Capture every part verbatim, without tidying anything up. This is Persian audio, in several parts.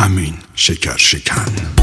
امین شکر شکن.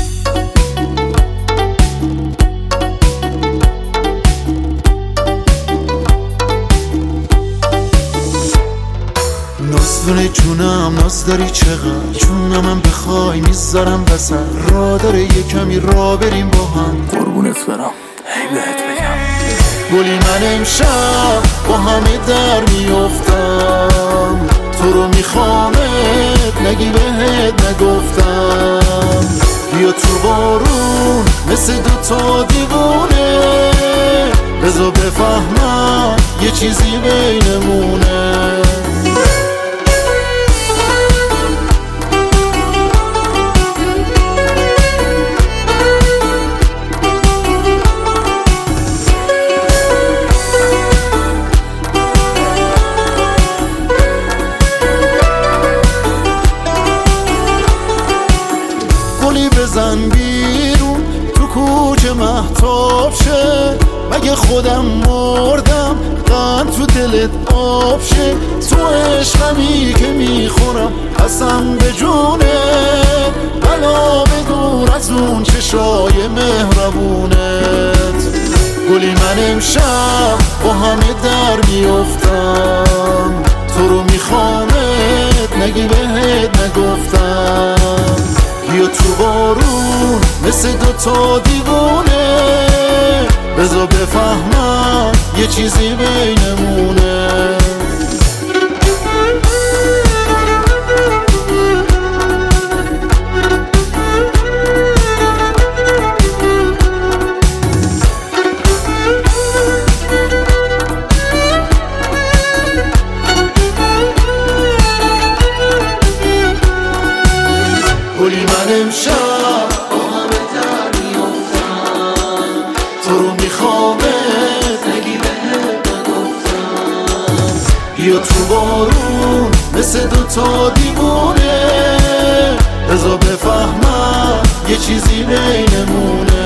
ناز داری جونم، ناز داری چقدر، جونم من بخوای میذارم وسط، را داره یه کمی را بریم با هم. قربونت برم، هی بهت بگم گلی من امشب با همه در میافتم، تو رو میخوامت نگی بهت نگفتم. بیا تو بارون مثل دوتا دیوونه، بذار بفهمم یه چیزی بینمونه. بزن بیرون تو کوچه مهتاب شه، مگه خودم مردم قند تو دلت آب شه. تو عشقمی که میخورم قسم به جونه، بلا بدور از اون چشای مهربونت. گلی من امشب با همه در میافتم، تو رو میخوامت نگی بهت نگفتم. بیا تو بارون مثل دوتا دیوونه، بذار بفهمم یه چیزی بینمونه. گلی من امشب با همه در میافتم، تو رو میخوامت نگی بهت نگفتم. بیا تو بارون مثل دوتا دیوونه، بذار بفهمم یه چیزی بینمونه.